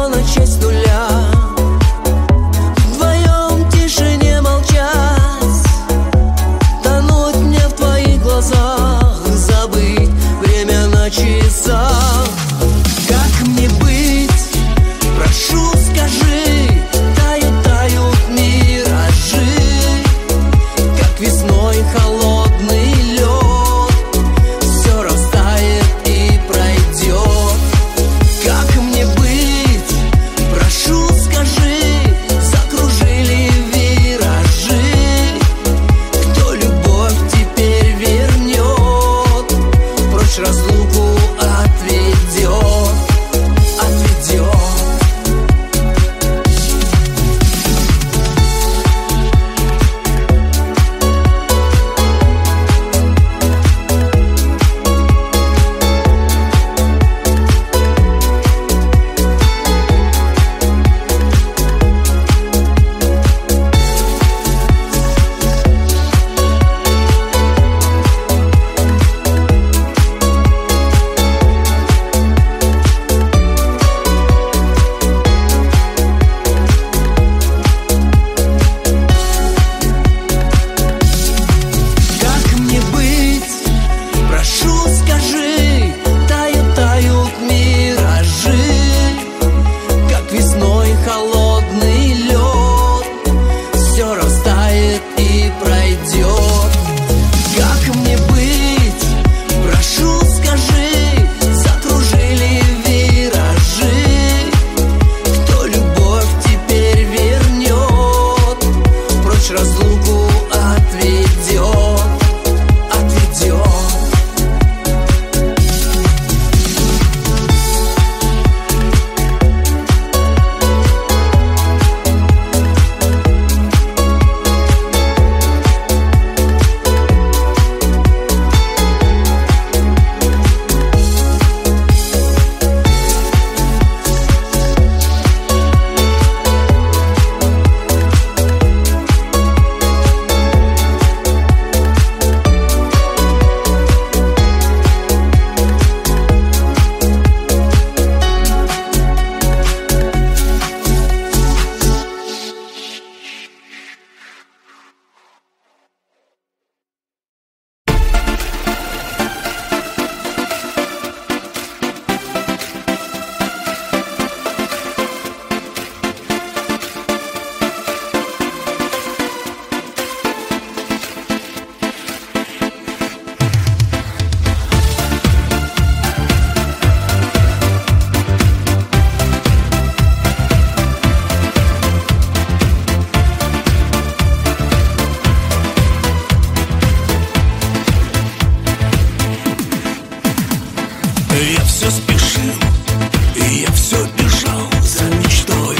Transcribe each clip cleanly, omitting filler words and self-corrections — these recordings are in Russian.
все начать с нуля. Вдвоем в тишине молчать, тонуть мне в твоих глазах, забыть время на часах. Как мне быть? Прошу, скажи. Тают миражи, как весной холодный лед, все растает и пройдет. Как мне быть? Прошу, скажи. Закружили виражи, кто любовь теперь вернет, прочь разлуку отведет. Холодный лед, все растает и пройдет. Как мне быть? Прошу, скажи. Закружили виражи, кто любовь теперь вернет, прочь разлуку отведет. Я все спешил, и я все бежал за мечтой.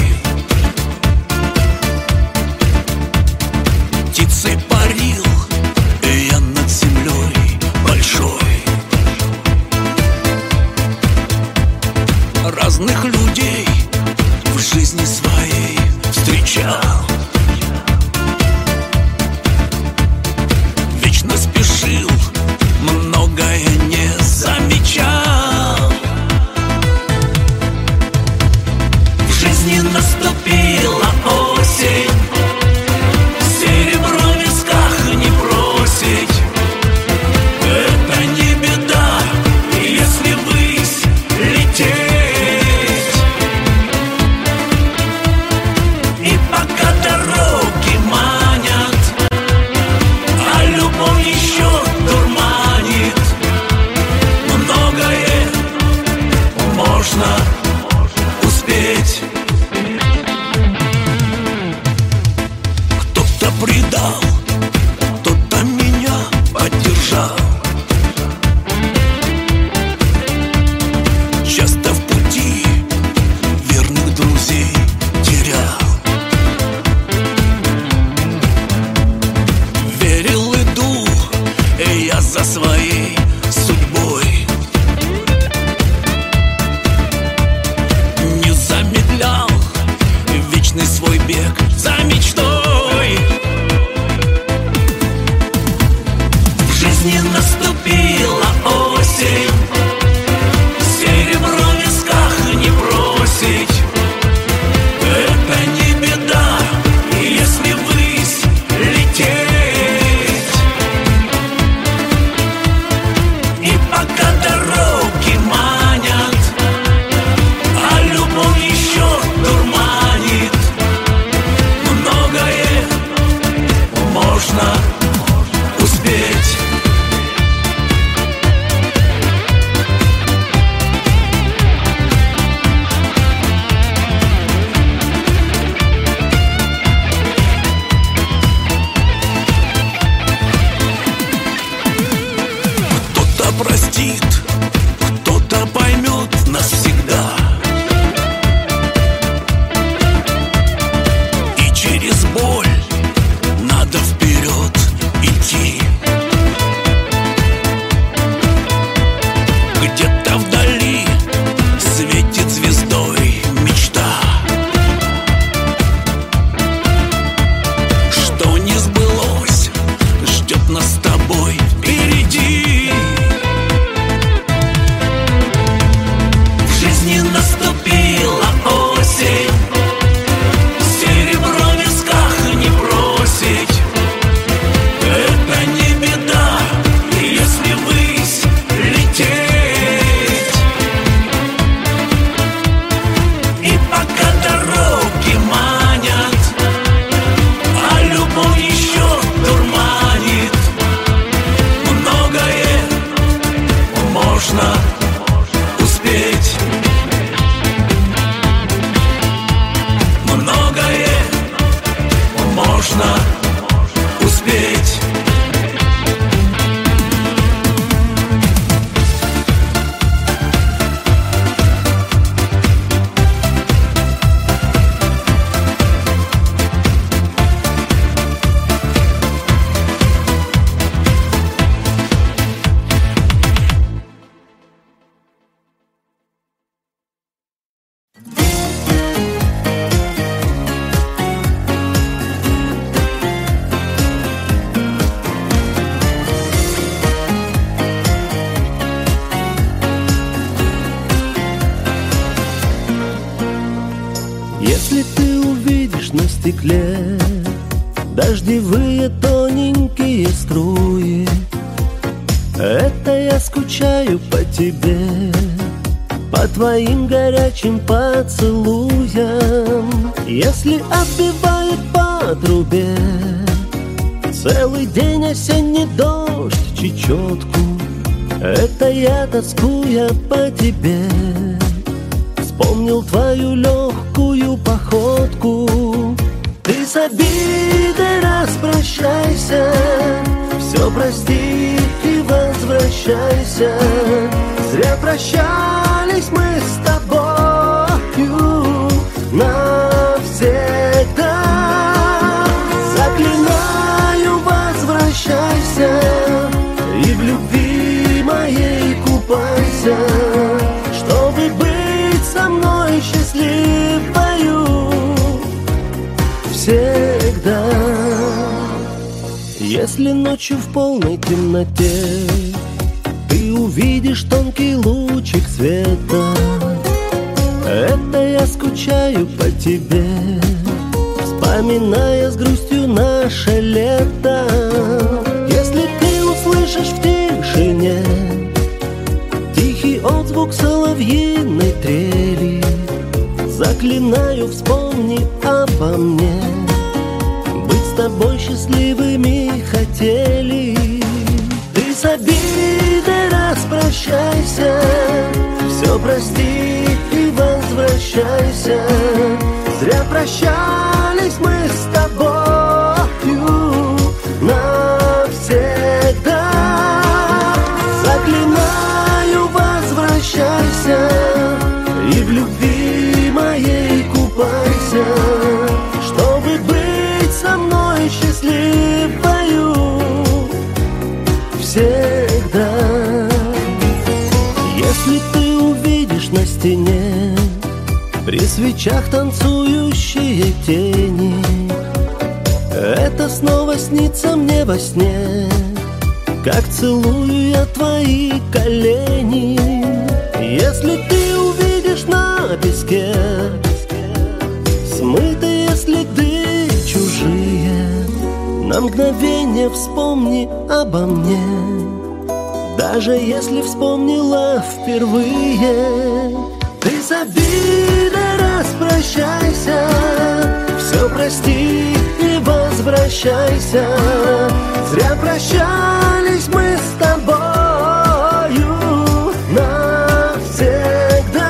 Птицей парил, и я над землей большой. Разных людей в жизни своей встречал. Вечно спешил, многое не замечал. В жизни наступила осень, серебро в висках не бросить. Это не беда, если ввысь лететь. И пока дороги манят, а любовь еще дурманит, многое можно успеть. Кто-то предал, кто-то меня поддержал. Часто в пути верных друзей терял. Верил, иду я за своей судьбой. Не замедлял Если ты увидишь на стекле дождевые тоненькие струи, это я скучаю по тебе, по твоим горячим поцелуям. Если отбивает по трубе целый день осенний дождь чечетку, это я, тоскуя по тебе, вспомнил твою легкую походку. Ты с обидой распрощайся, все прости и возвращайся. Зря прощались мы с тобою навсегда. Заклинаю, возвращайся и в любви моей купайся, чтобы быть со мной счастливою всегда. Если ночью в полной темноте ты увидишь тонкий лучик света, это я скучаю по тебе, вспоминая с грустью наше лето. Если ты услышишь в тишине тихий отзвук соловьиной трели, заклинаю, вспомни обо мне, быть с тобой счастливыми хотели. Ты с обидой распрощайся, все прости и возвращайся. Зря прощались мы с тобою навсегда. Заклинаю, возвращайся и в любви моей купайся, чтобы быть со мной счастливою всегда. Если ты увидишь на стене при свечах танцующие тени, это снова снится мне во сне, как целую я твои колени. Если ты увидишь на песке смытые следы чужие, на мгновение вспомни обо мне, даже если вспомнила впервые. Ты с обидой распрощайся, все прости и возвращайся. Зря прощались мы с тобою навсегда.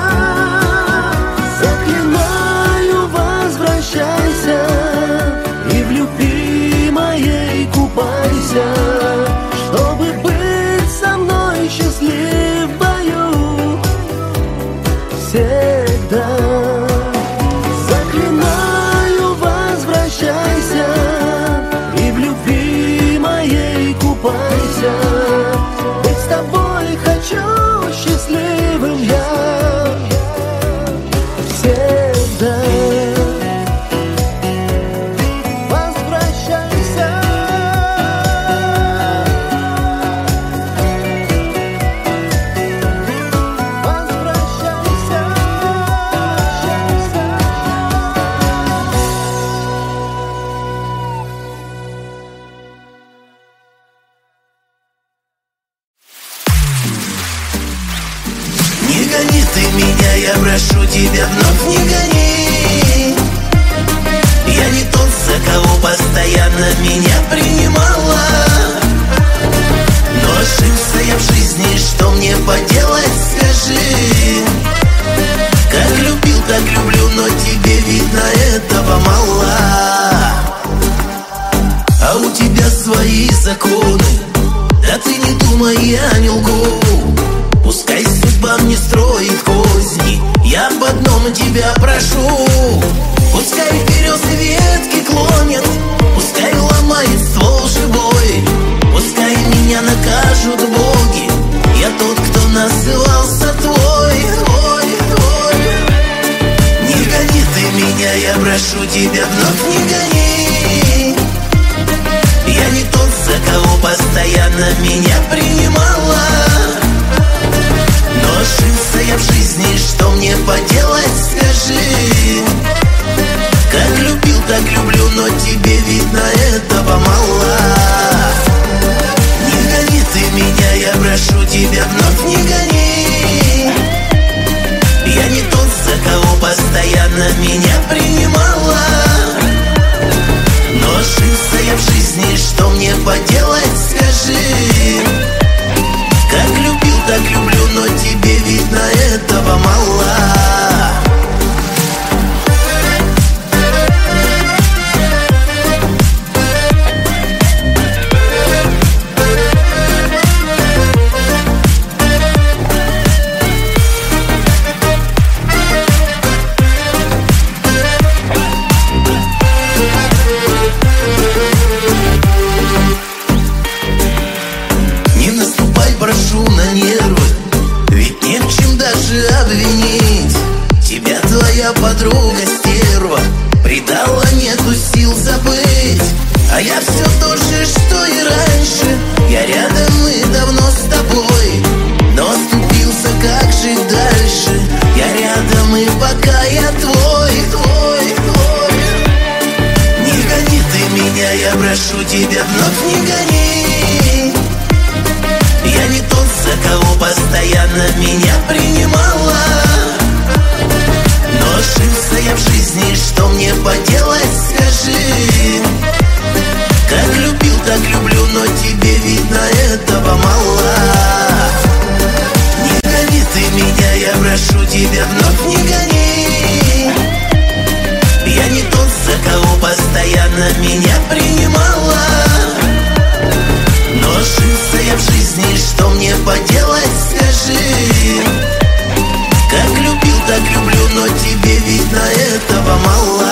Заклинаю, возвращайся и в любви моей купайся, чтобы быть со мной счастливою всегда. Заклинаю, возвращайся и в любви моей купайся, быть с тобой хочу счастливым я всегда. Я прошу тебя, вновь не гони. Я не тот, за кого постоянно меня принимала, но ошибся я в жизни, что мне поделать, скажи. Как любил, так люблю, но тебе, видно, этого мало. А у тебя свои законы, да ты не думай, я не лгу. Пускай судьба мне строит козни, я об одном тебя прошу. Пускай березы ветки клонят, пускай ломает ствол живой, пускай меня накажут боги, я тот, кто назывался твой. Не гони ты меня, я прошу тебя, вновь не гони. Я не тот, за кого постоянно меня принимала, но ошибся я в жизни, что мне поделать, скажи. меня принимала. Но ошибся я в жизни, что мне поделать, скажи. Как любил, так люблю, но тебе, видно, этого мало. Прошу на нервы, ведь не в чем даже обвинить. Тебя твоя подруга стерва предала, нету сил забыть. А я все то же, что и раньше. Я рядом и давно с тобой, но оступился, как жить дальше. Я рядом и пока я твой. Не гони ты меня, я прошу тебя, вновь не гони. Я не тот, за кого постоянно меня принимала. Но ошибся я в жизни, что мне поделать, скажи. Как любил, так люблю, но тебе, видно, этого мало. Не гони ты меня, я прошу тебя, вновь не гони. Я не тот, за кого постоянно меня принимала. Но ошибся я в жизни, что мне поделать, скажи. Как любил, так люблю, но тебе, видно, этого мало.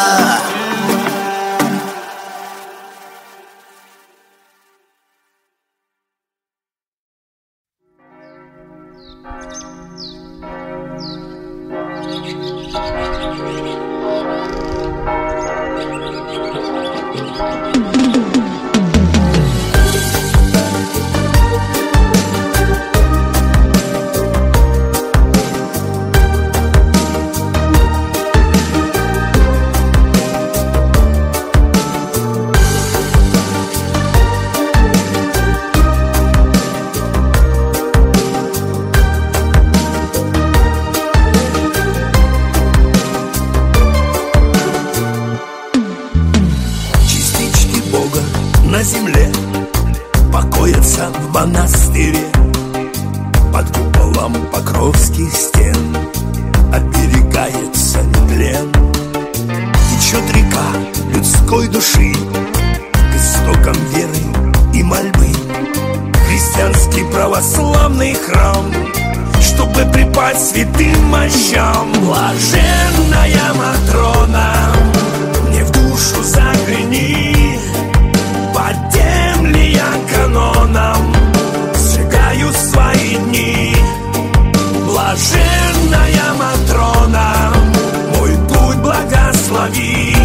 На земле покоятся в монастыре, под куполом покровских стен оберегается нетлен. Течет река людской души к истокам веры и мольбы. Христианский православный храм, чтобы припасть святым мощам. Блаженная Матрона, мне в душу загляни. Под ли я каноном сжигаю свои дни. Блаженная Матрона, мой путь благослови.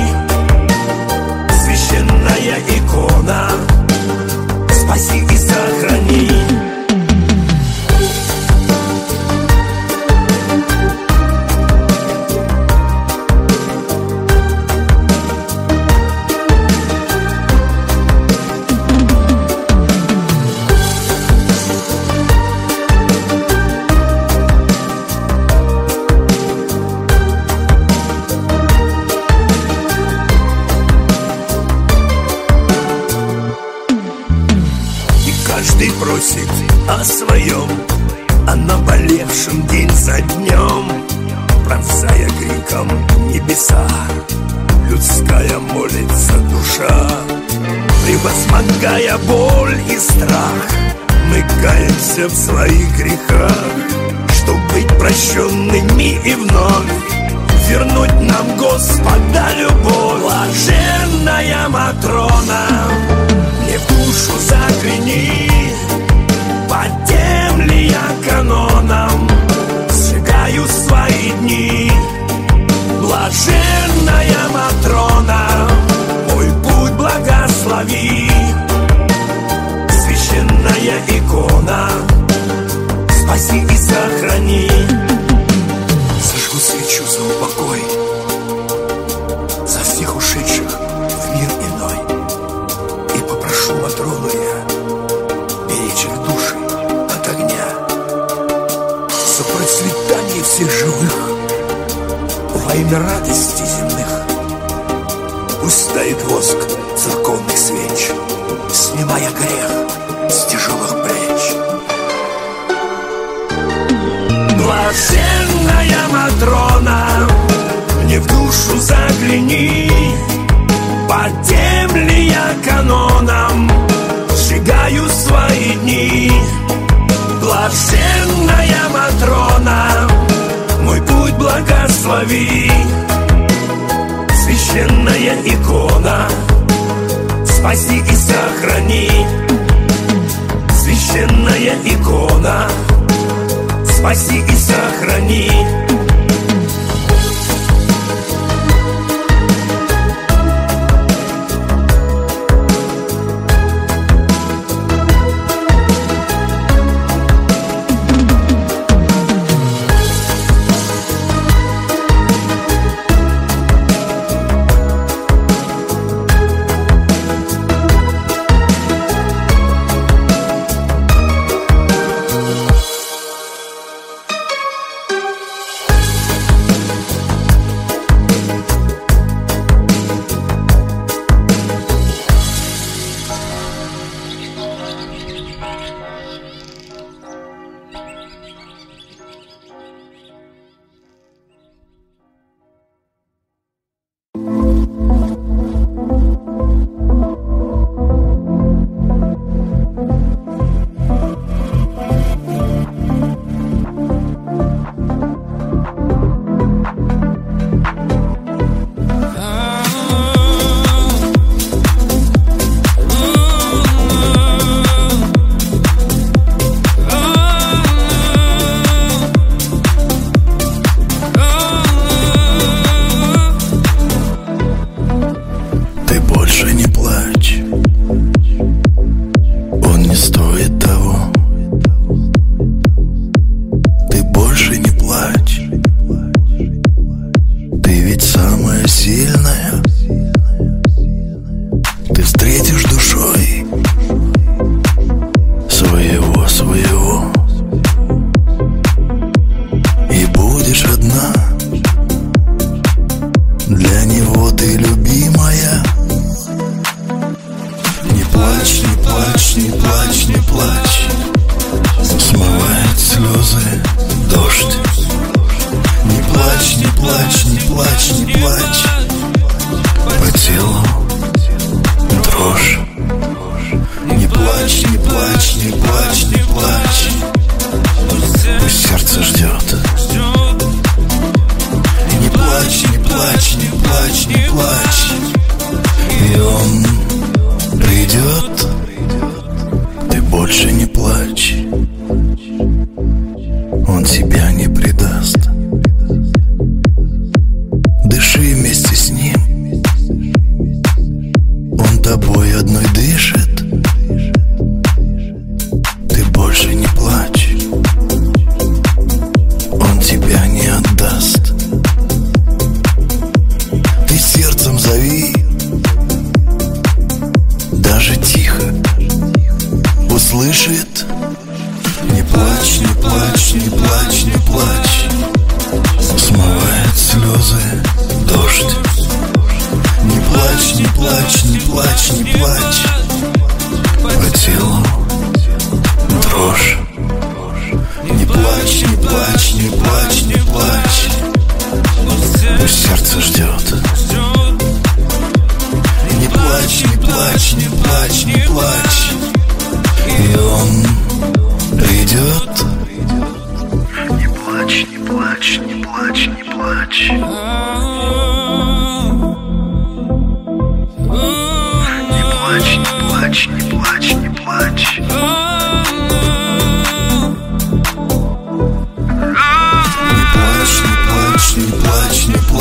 Священная икона, спаси и сохрани. Каждый просит о своем, о наболевшем день за днем, пронзая криком небеса. Людская молится душа, превозмогая боль и страх. Мы каемся в своих грехах, чтоб быть прощенными и вновь вернуть нам Господа любовь. Блаженная Матрона, мне в душу загляни. Под ли я каноном сжигаю свои дни. Блаженная Матрона, мой путь благослови. Священная икона, спаси и сохрани. Зажгу свечу за упокой, за всех ушедших в мир иной, и попрошу Матрону я беречь их души от огня, за процветание всех живых, во имя радости радостей земных. Пусть стоит воск церковных свеч, снимая грех с тяжелых плеч. Блаженная Матрона, мне в душу загляни. Подем ли я канонам, сжигаю свои дни. Блаженная Матрона, мой путь благослови. Священная икона, спаси и сохрани. Священная икона, спаси и сохрани.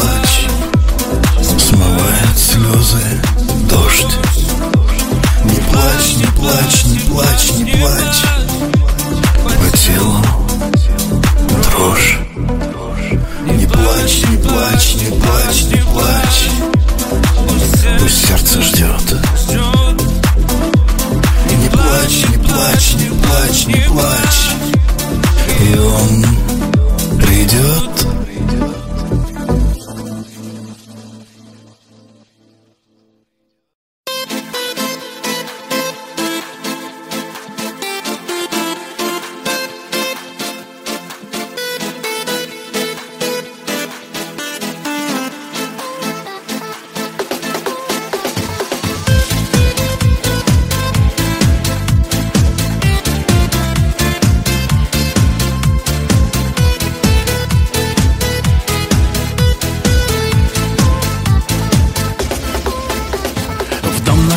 Смывает слезы дождь. Не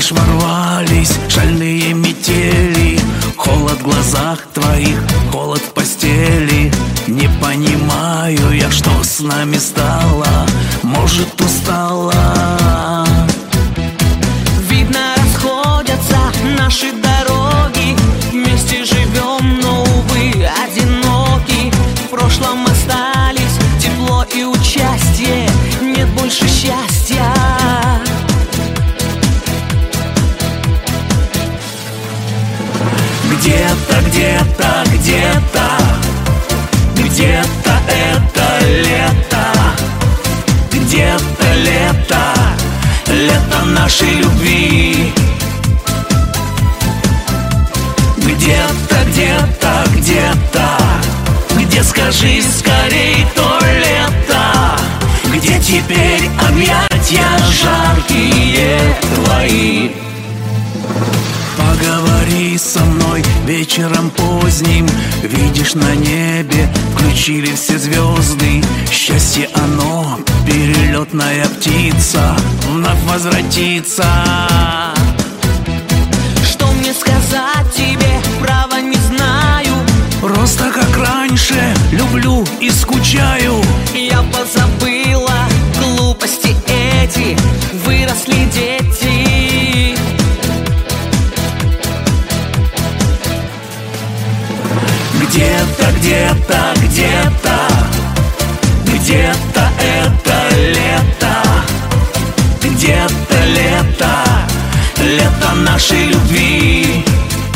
наш ворвались шальные метели. Холод в глазах твоих, холод в постели. Не понимаю я, что с нами стало. Может, устала? Видно, расходятся наши дороги. Вместе живем, но, увы, одиноки. В прошлом остались тепло и участие. Нет больше счастья. Где-то, где-то, где-то, где-то это лето, где-то лето, лето нашей любви. Где-то, где-то, где-то, где, скажи скорей, то лето, где теперь объятья жаркие твои. Поговори со мной вечером поздним. Видишь, на небе включили все звезды. Счастье оно, перелетная птица, вновь возвратится. Что мне сказать тебе, право не знаю. Просто как раньше, люблю и скучаю. Я позабыла глупости эти, выросли дети. Где-то, где-то, где-то, где-то это лето, где-то лето, лето нашей любви.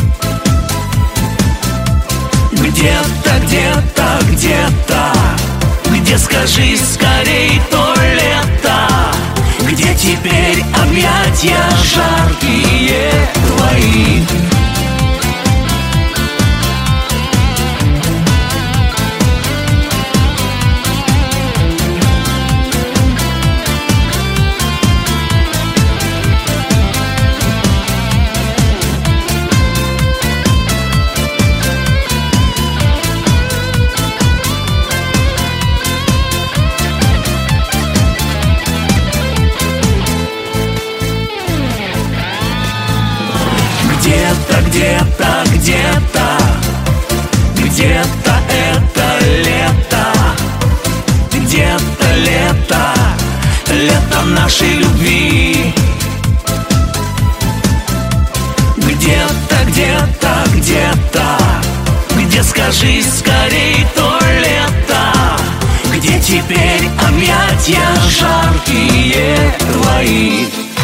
Где-то, где-то, где-то, где, скажи скорей, то лето, где теперь объятья жаркие твои. Где-то, где-то, где-то это лето, где-то лето, лето нашей любви. Где-то, где-то, где-то, где, скажи скорей, то лето, где теперь объятья жаркие твои.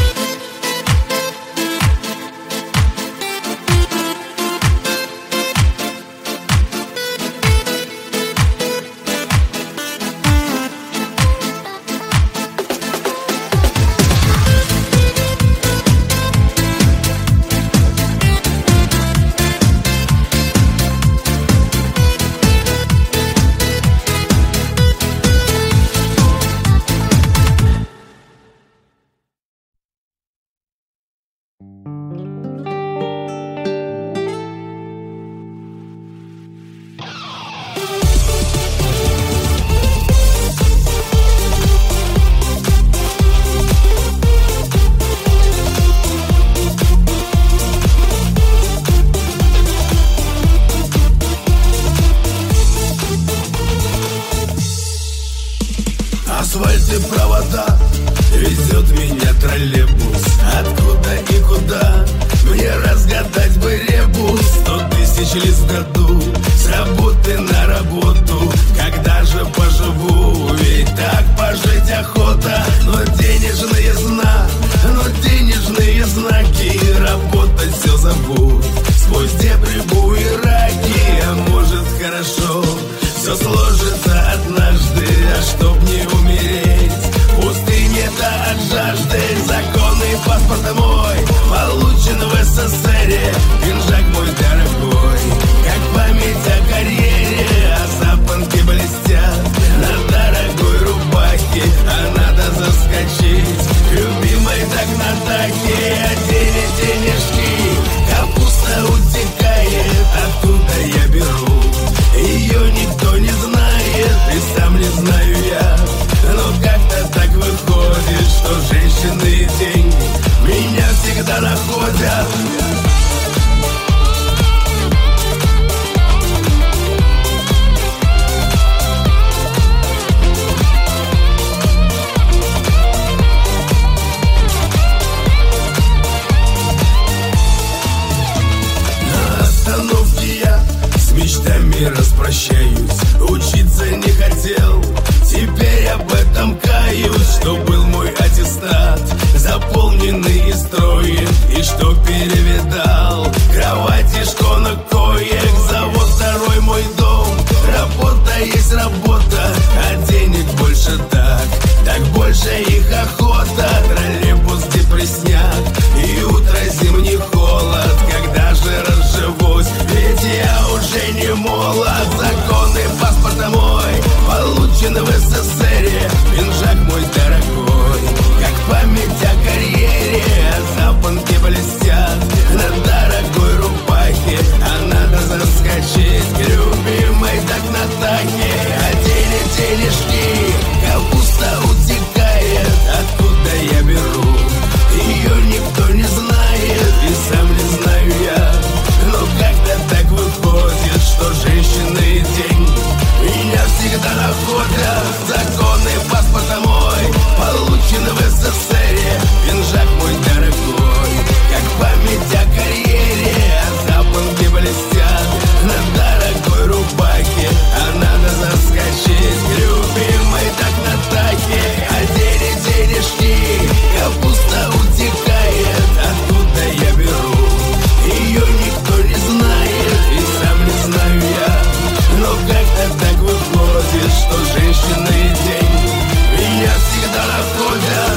Асфальт и провода, везет меня троллейбус. Откуда и куда, мне разгадать бы ребус. 100 тысяч лиц в году, с работы на работу. Когда же поживу, ведь так пожить охота. Но денежные знаки, работать все забудь. Сквозь дебри буераки, а может хорошо все сложится однажды, а чтоб не умереть в пустыне-то от жажды. Законы паспорта мой получен в СССР. Пинжак мой дорогой, как память о карьере. А запонки блестят на дорогой рубахе. А надо заскочить к любимой так на таке. А денежки, капуста утекает. Оттуда я беру, ее никто не знает, и сам не знаю я. Но как-то так выходит, что женщины и деньги меня подходят.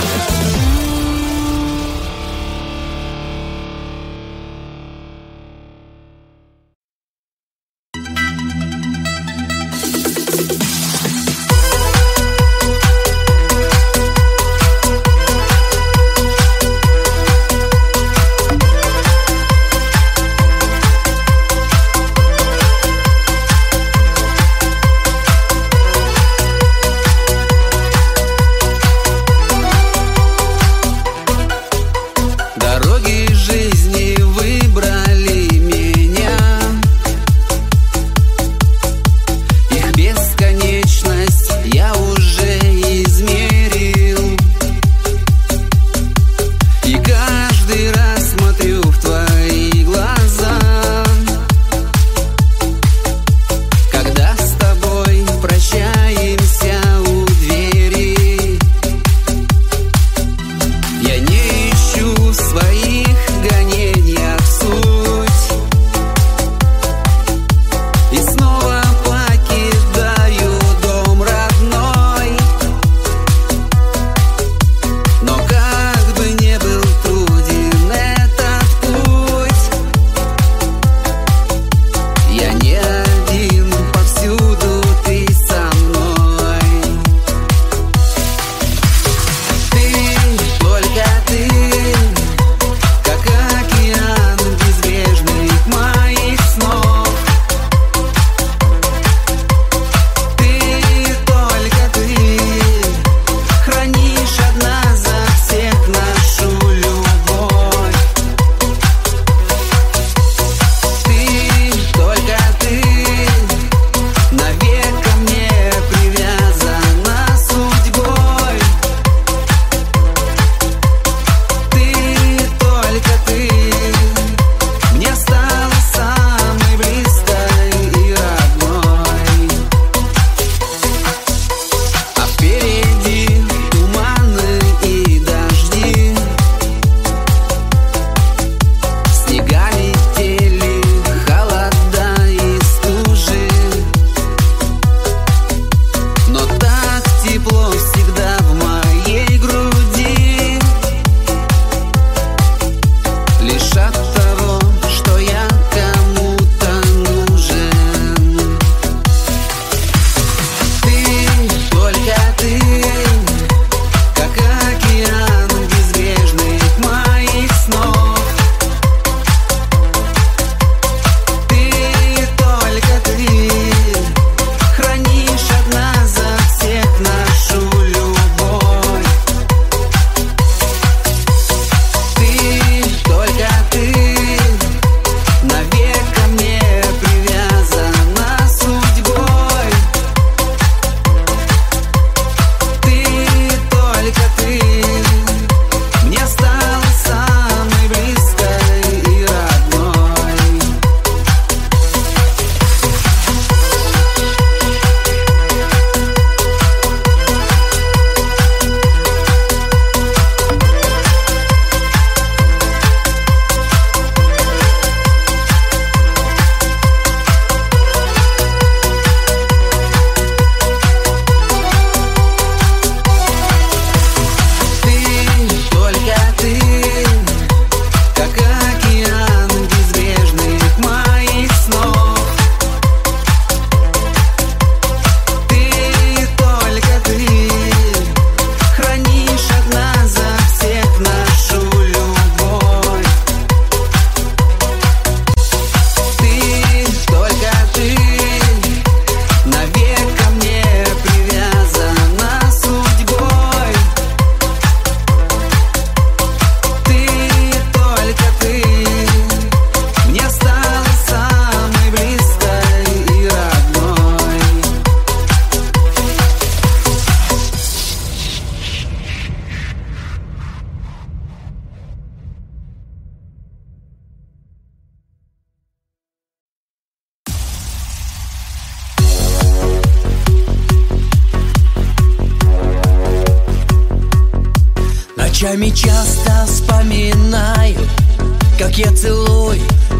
Ночами часто вспоминаю, как я целую,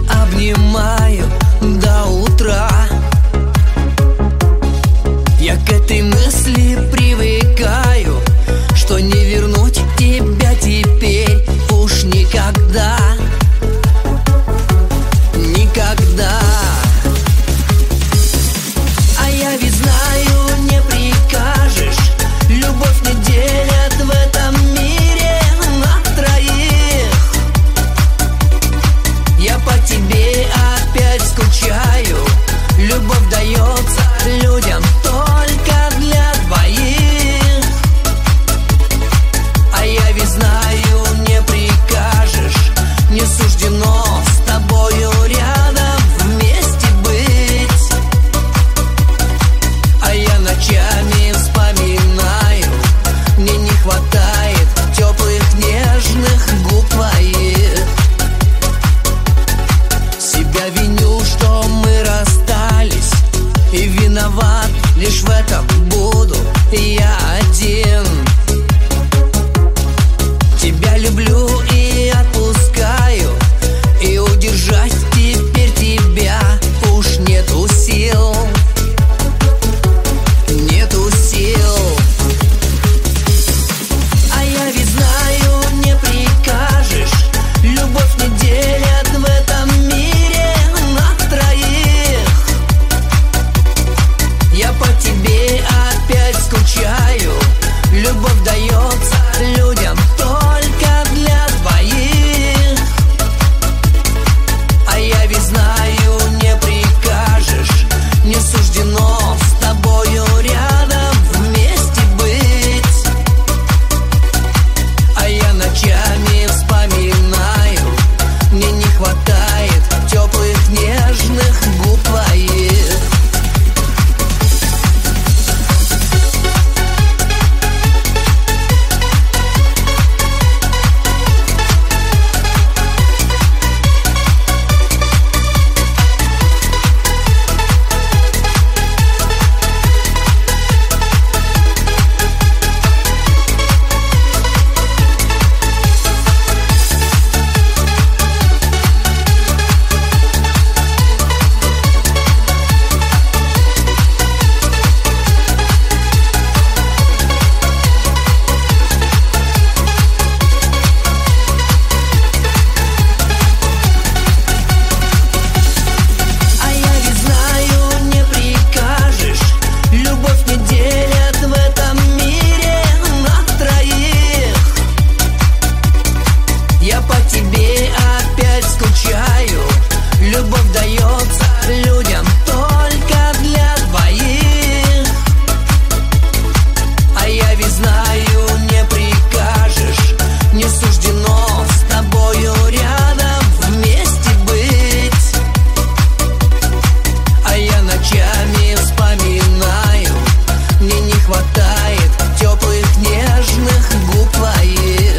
обнимаю до утра. Я к этой мысли привыкаю, что не вернуть тебя теперь уж никогда. Никогда. А я ведь знаю, не прикажешь. Любовь не делят в этом мире на троих. Я по тебе опять скучаю. Любовь дается людям только для двоих. А я ведь знаю, не прикажешь. Не суждено с тобою рядом вместе быть. А я ночами вспоминаю, мне не хватает теплых нежных губ твоих. Себя виню, что мы расстались, и виноват лишь в этом буду я один. Тебя люблю и отпускаю, и удержать теперь тебя уж нету сил. Нету сил. А я ведь знаю, не прикажешь. Любовь не делят в этом мире на троих. Я по тебе опять скучаю. Любовь дается людям только для двоих. А я ведь знаю, не прикажешь. Не суждено с тобою рядом вместе быть. А я ночами вспоминаю, мне не хватает теплых нежных губ твоих. Любовь дается людям только для двоих. А я ведь знаю, не прикажешь. Не суждено с тобою рядом вместе быть. А я ночами вспоминаю, мне не хватает теплых нежных губ твоих.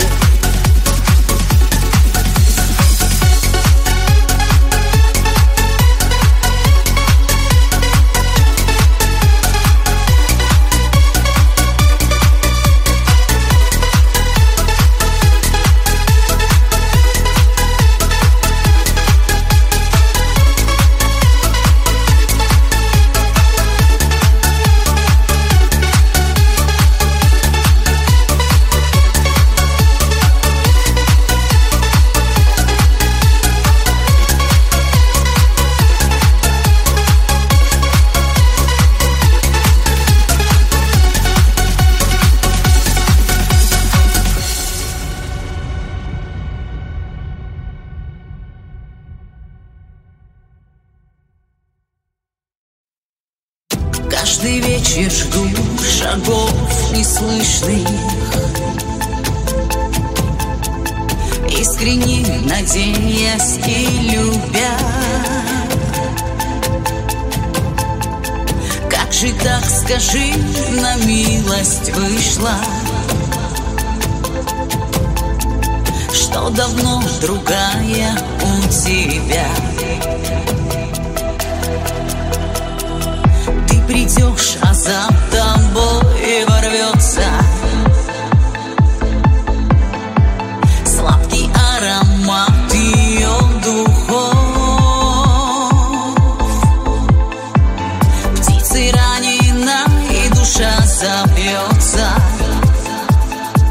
Каждый вечер жду шагов неслышных, искренне надеясь и любя. Как же так, скажи, на милость вышла, что давно другая у тебя. Придешь, а за тобой ворвется сладкий аромат ее духов. Птицей ранена и душа забьется.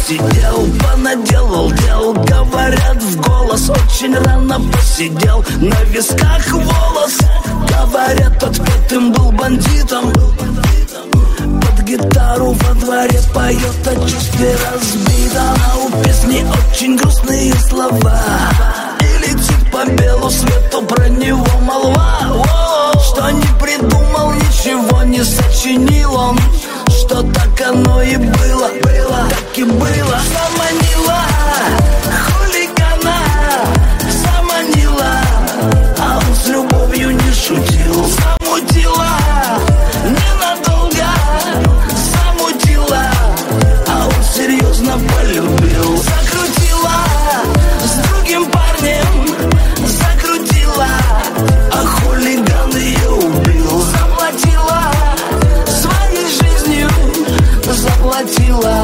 посидел, понаделал дел. Говорят в голос, очень рано посидел. На висках волос. Говорят, тот пятым был бандитом. Под гитару во дворе поет о чувстве разбитом. А у песни очень грустные слова. И летит по белу свету про него молва. Что не придумал, ничего не сочинил он. Что так оно и было, так и было. Заманила хулигана, заманила, а он с любовью не шутил. Замутила ненадолго, замутила, а он серьезно полюбил. Закрутила с другим парнем, закрутила, а хулиган ее убил. Заплатила своей жизнью, заплатила.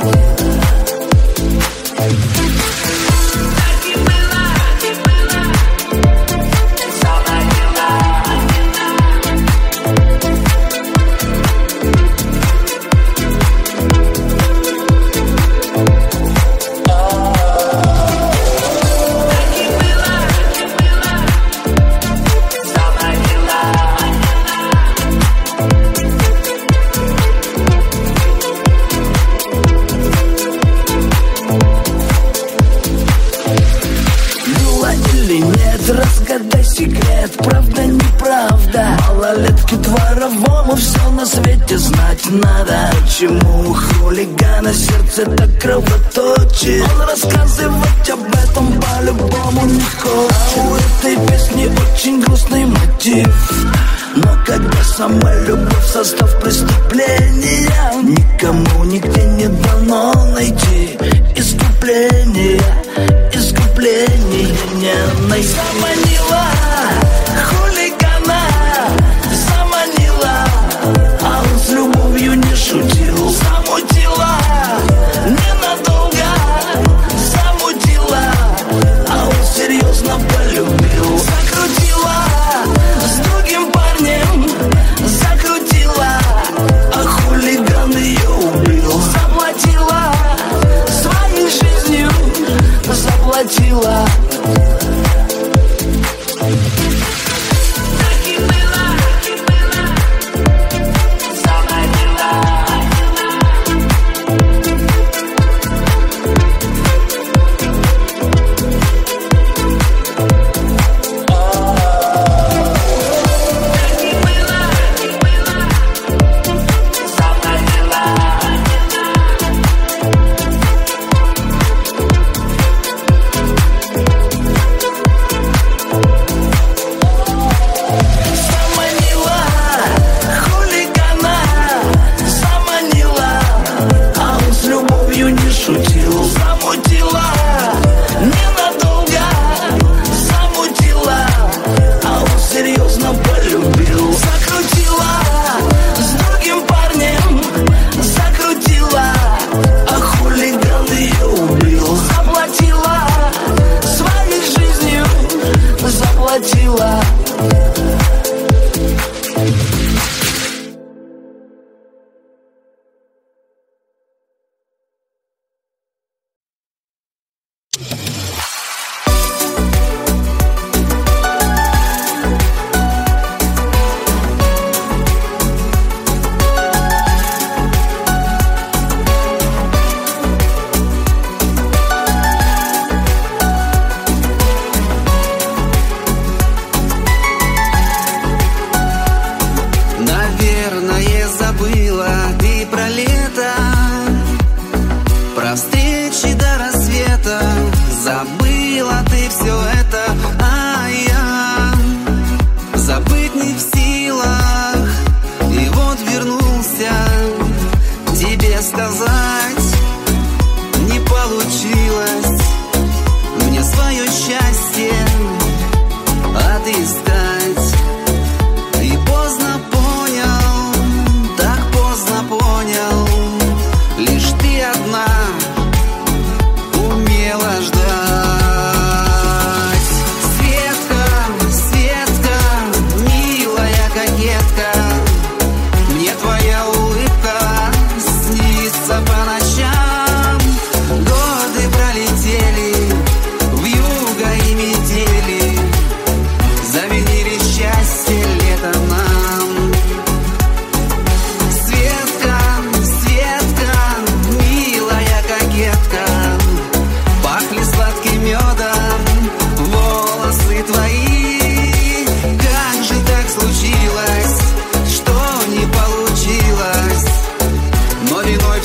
Разгадай секрет, правда, неправда. Малолетке дворовому все на свете знать надо. Почему у хулигана сердце так кровоточит? Он рассказывать об этом по-любому не хочет. А у этой песни очень грустный мотив. Но когда сама любовь состав преступления, никому нигде не дано найти искупление. Искупление не найти. Заманила хулигана, заманила, а он с любовью не шутил. Замутила ненадолго, замутила, а он серьезно полюбил. Закрутила с другим парнем, закрутила, а хулиган ее убил. Заплатила своей жизнью, заплатила.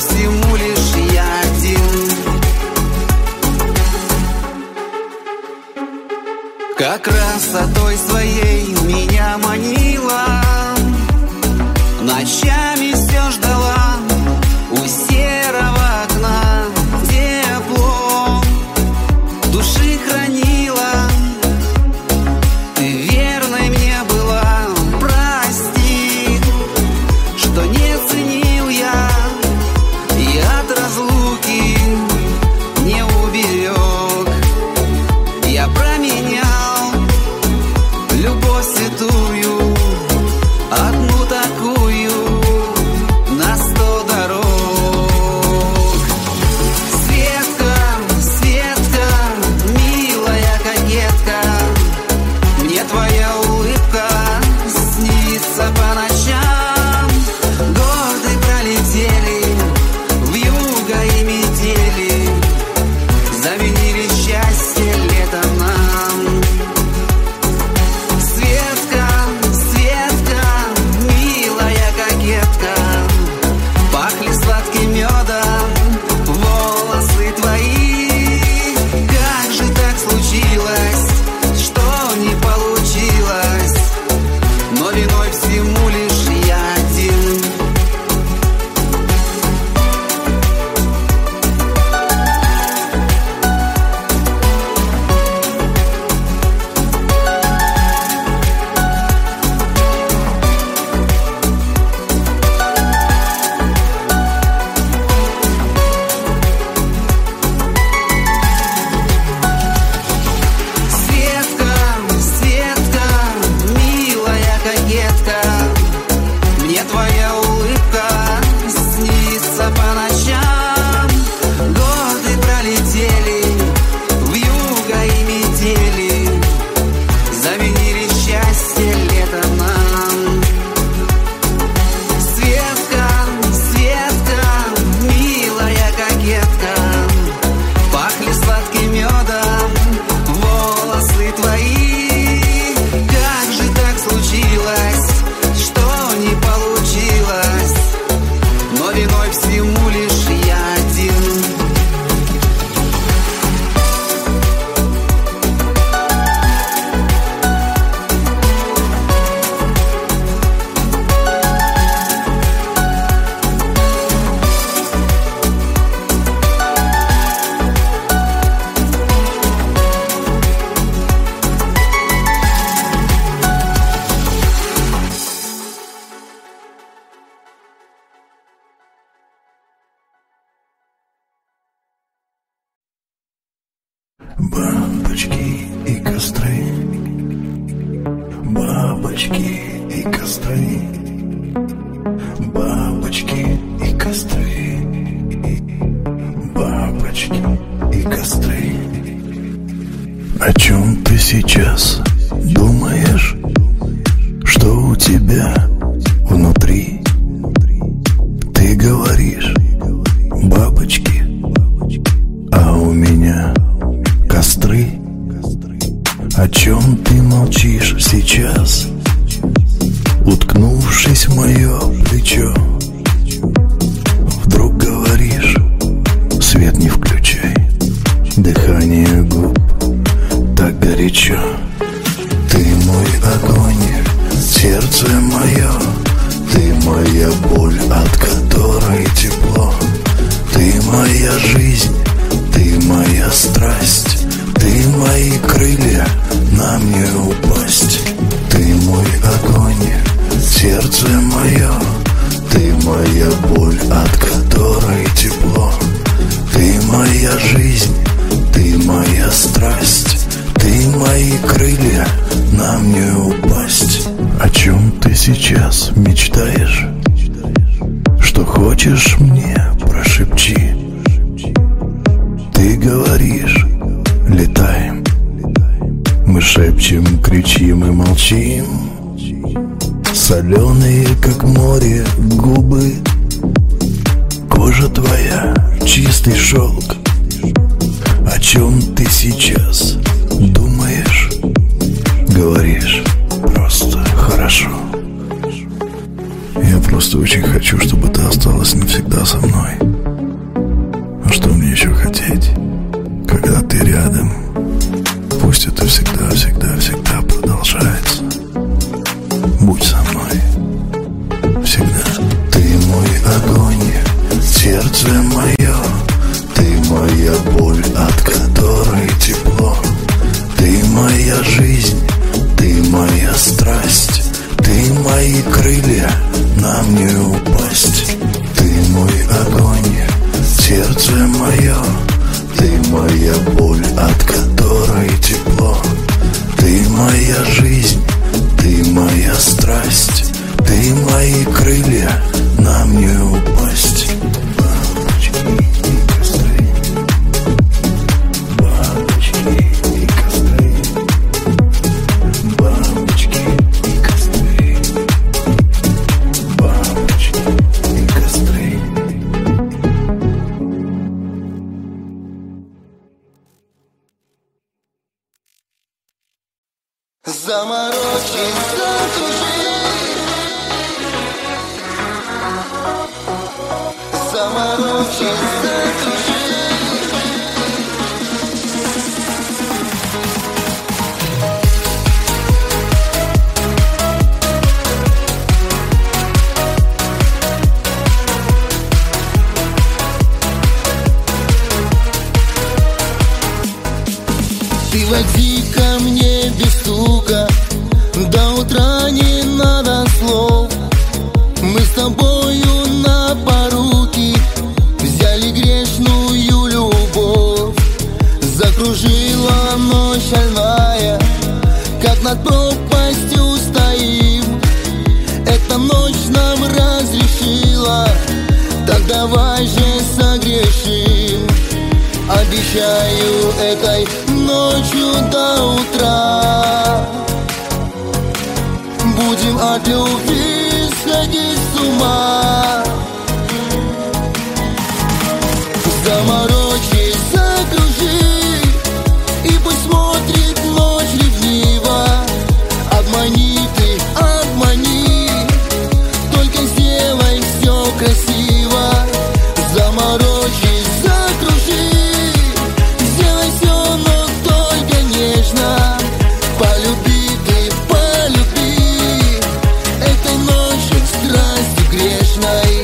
всему лишь я один. Как красотой своей меня манила, ночами все ждала у серого окна. Тепло души хранила, ты верной мне была. Прости, что не ценил я, и от разлуки не уберег. Я променял любовь святую, одну такую, на 100 дорог. Светка, Светка, милая кокетка, мне твоя улыбка снится по ночам. Годы пролетели вьюга и метели, заменили счастье летом нам. Светка, Светка, милая кокетка, пахли сладким медом волосы твои. Как же так случилось, что не получилось, но виной всему лишь я один. Светка, Светка, милая кокетка, мне твоя улыбка снится по ночам. Годы пролетели вьюга и метели, заменили счастье летом нам. Светка, Светка, милая кокетка, пахли сладким медом волосы твои. Как же так случилось, что не получилось, но виной всему лишь я один. Бабочки и костры, бабочки и костры, бабочки и костры, бабочки и костры. О чем ты сейчас думаешь? Что у тебя внутри? Ты говоришь бабочки, а у меня костры. О чем ты молчишь сейчас, уткнувшись в мое плечо? Вдруг говоришь: свет не включай, дыхание губ так горячо. Ты мой огонь, сердце мое, ты моя боль, от которой тепло. Ты моя жизнь, ты моя страсть, ты мои крылья, нам не упасть. Ты мой огонь, сердце мое, ты моя боль, от которой тепло. Ты моя жизнь, ты моя страсть, ты мои крылья, нам не упасть. О чем ты сейчас мечтаешь? Что хочешь мне, прошепчи. Ты говоришь: летаем. Мы шепчем, кричим и молчим. Соленые, как море, губы. Кожа твоя, чистый шелк. О чем ты сейчас думаешь? Говоришь: просто хорошо. Я просто очень хочу, чтобы ты осталась навсегда со мной. сердце мое, ты моя боль, от которой тепло. Ты моя жизнь, ты моя страсть, ты мои крылья, нам не упасть. Ты мой огонь, сердце мое, ты моя боль, от которой тепло. Ты моя жизнь, ты моя страсть, ты мои крылья, нам не упасть. Заморочи, закружи, заморочи, закружи. Ты войди ко мне без стука, до утра не надо слов. Мы с тобою на поруки взяли грешную любовь. Закружила ночь шальная, как над пропастью стоим. Эта ночь нам разрешила, так давай же согрешим. Обещаю этой ночью до утра будем от любви сходить с ума. Заморочи, закружи, и пусть смотрит ночь ревниво. Обмани ты, обмани, только сделай все красиво. Заморочи, закружи, сделай все, но только нежно. Полюби ты, полюби, этой ночью страстью грешной.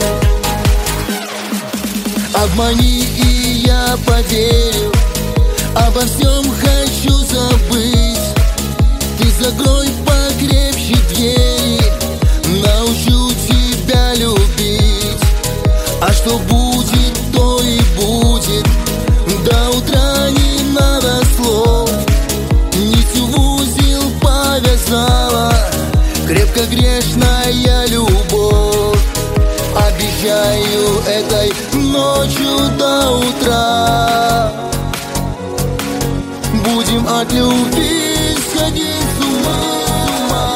Обмани, и я поверю, обо всем хочу забыть. Ты закрой покрепче двери, научу тебя любить. А что будет, то и будет, до утра не надо слов. Нитью в узел повязала крепко грешная любовь. Обещаю этой ночью до утра будем от любви сходить с ума.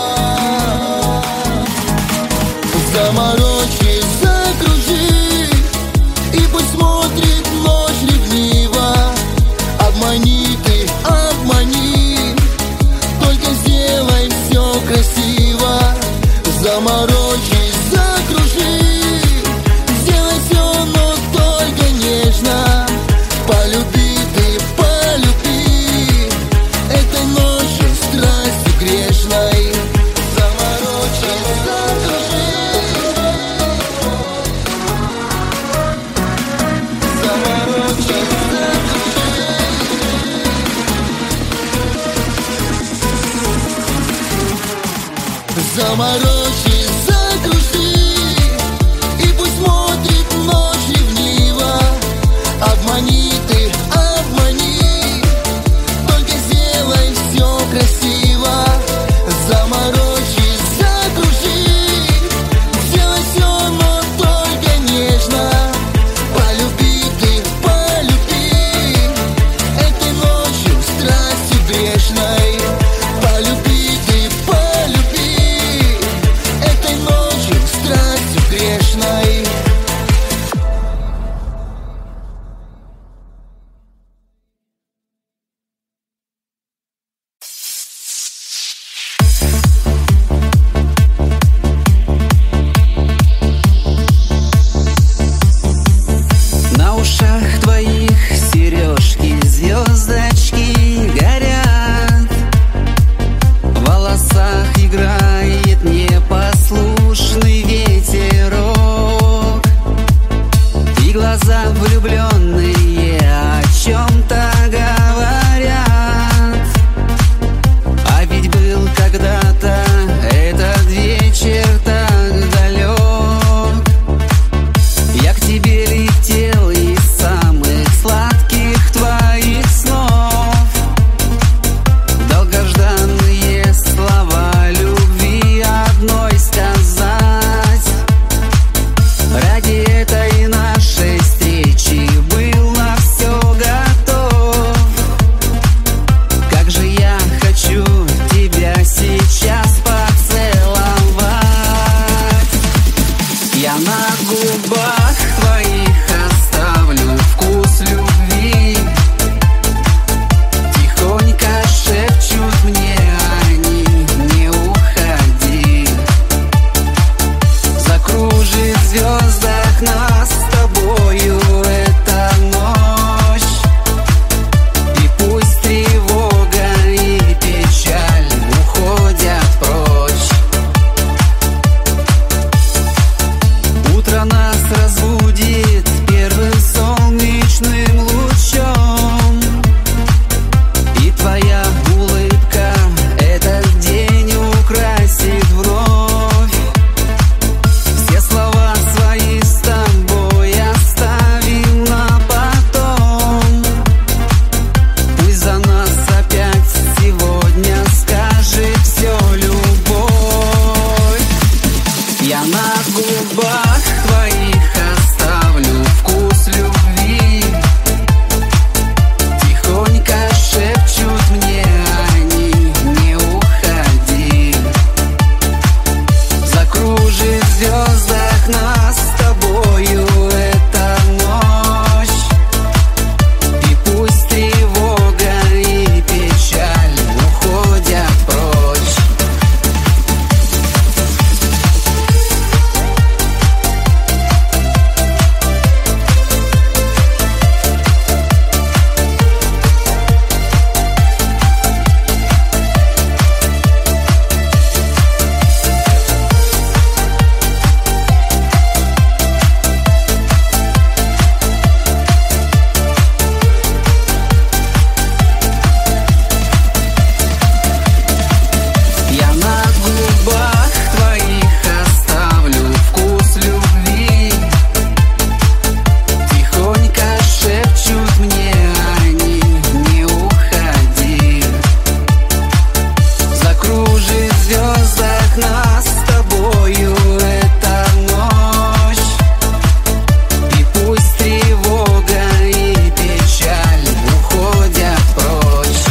Заморочи, закружи, и пусть смотрит ночь ревниво. Обмани ты, обмани, только сделай все красиво. Заморочи, закружи, сделай все, но только нежно. Полюби ты, полюби, этой ночью страстью грешной. Заморочи, закружи, заморочи, закружи. Заморочи, закружи, и пусть смотрит ночь ревниво. Обмани ты, обмани, только сделай все красиво. Заморочи, закружи, сделай все, но только нежно. Полюби ты, полюби, этой ночью страстью грешной. Полюби ты, полюби, глаза влюбленные о чем-то говорят. А ведь был когда-то этот вечер так далек. Я к тебе летел из самых сладких твоих снов. Долгожданные слова любви одной сказать. Ради этой нашей встречи был на все готов. Как же я хочу тебя сейчас поцеловать. Я на губах твоих оставлю вкус любви. Тихонько шепчут мне они: не уходи. Закружит в звездах нас с тобою эта ночь. И пусть тревога и печаль уходят прочь. Утро нас разбудит первым солнечным лучом. И твоя улыбка этот день украсит вновь. Все слова свои с тобой оставим на потом. Пусть за нас опять сегодня скажет все любовь. Я на губах твоих оставлю вкус любви. Тихонько шепчут мне они: не уходи. Закружит в звездах нас с тобою эта ночь. И пусть тревога и печаль уходят прочь. Я на губах твоих оставлю вкус любви. Тихонько шепчут мне они: не уходи. Закружит в звездах нас с тобою эта ночь. И пусть тревога и печаль уходят прочь.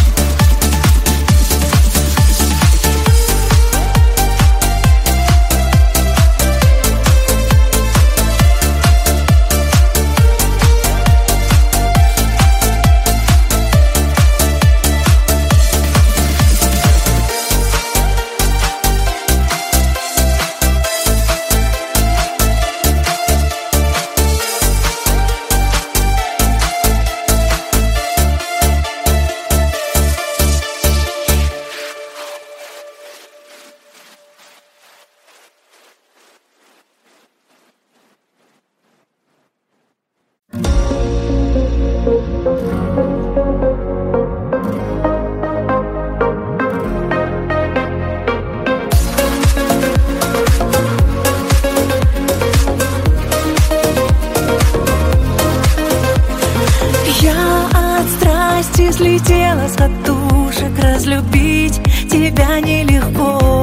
Я от страсти слетела с катушек. Разлюбить тебя нелегко.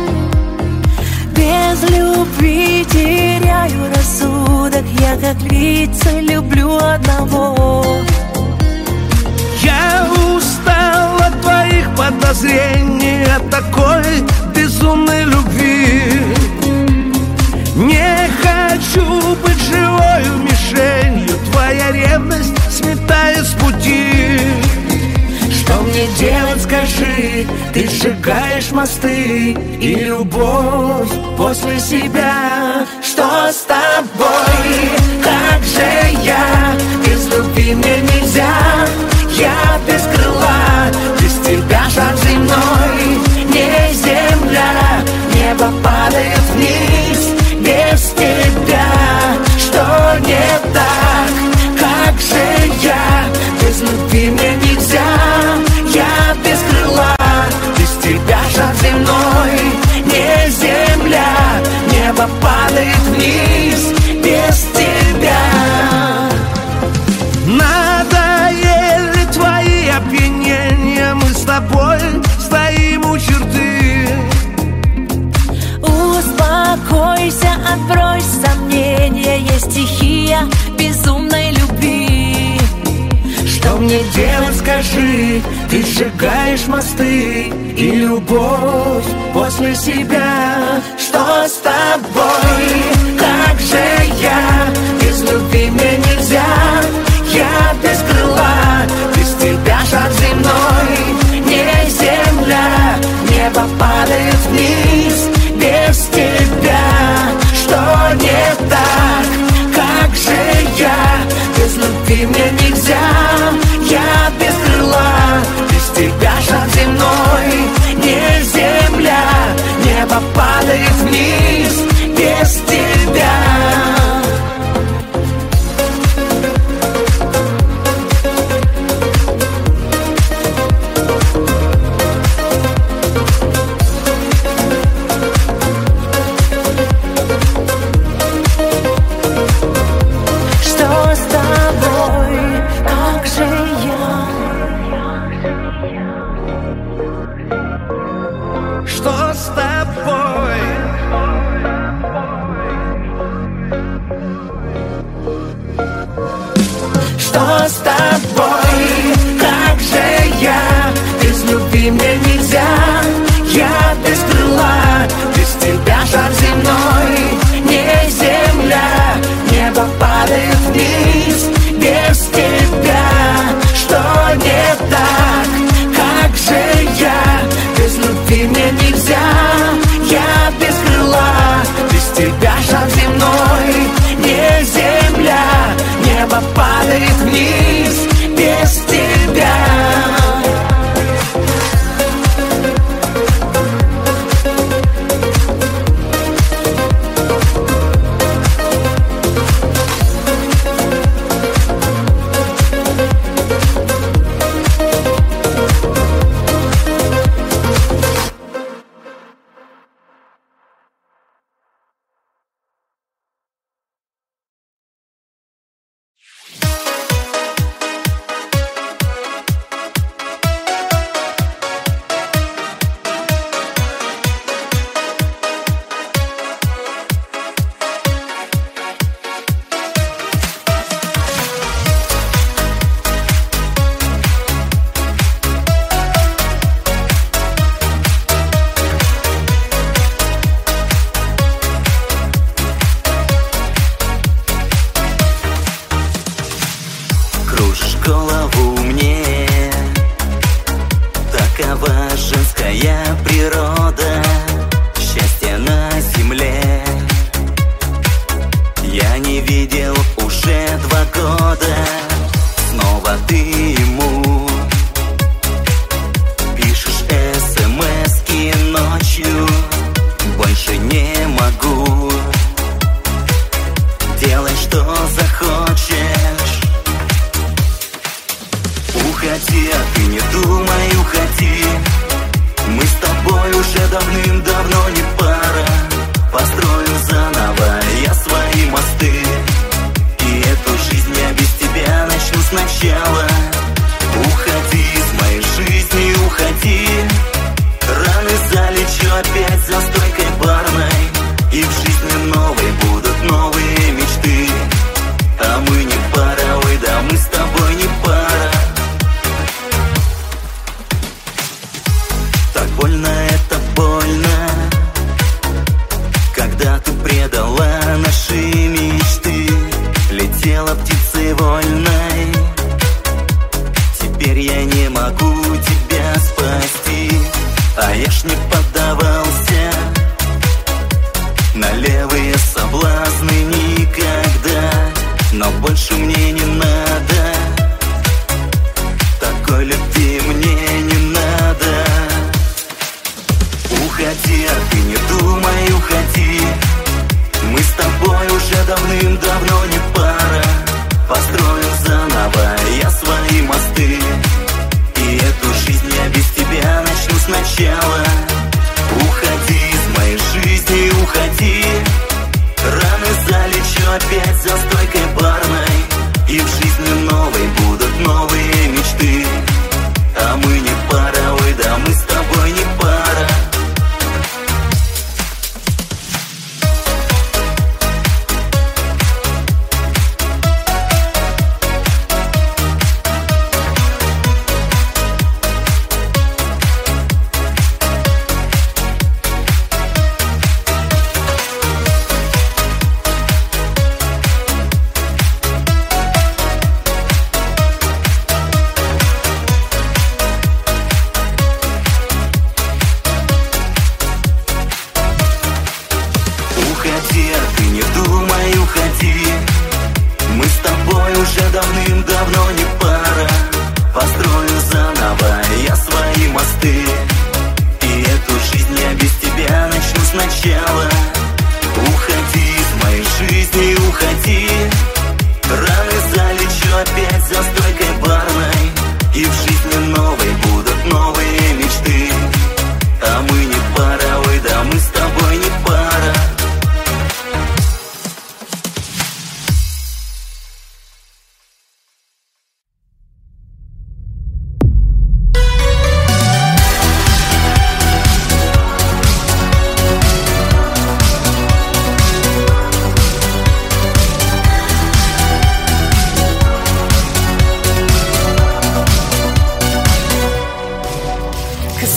Без любви теряю рассудок. Я как лица люблю одного. Я устал от твоих подозрений, от такой безумной любви. Не хочу быть живою мишенью, твоя ревность сметает с пути. Что мне делать, скажи? Ты сжигаешь мосты и любовь после себя. Что с тобой? Как же я? Без любви мне нельзя. Я без крыла, без тебя шаг земной. Не земля, небо падает вниз. Без тебя что не так? мне делать, скажи? Ты сжигаешь мосты и любовь после себя. Что с тобой? Как же я? Без любви мне нельзя. Я без крыла, без тебя шаг земной. Не земля, небо падает вниз. Без тебя что не так? Как же я? Без любви мне нельзя. Я без крыла, без тебя шаг земной. Не земля, небо падает вниз. Без тебя. Мне нельзя, я без крыла, без тебя шаг земной. Не земля, небо падает вниз. Без тебя что не так? Как же я? Без любви мне нельзя. Я без крыла, без тебя шаг земной. Не земля, небо падает вниз. Без тебя.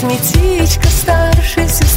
косметичка старшей сестры.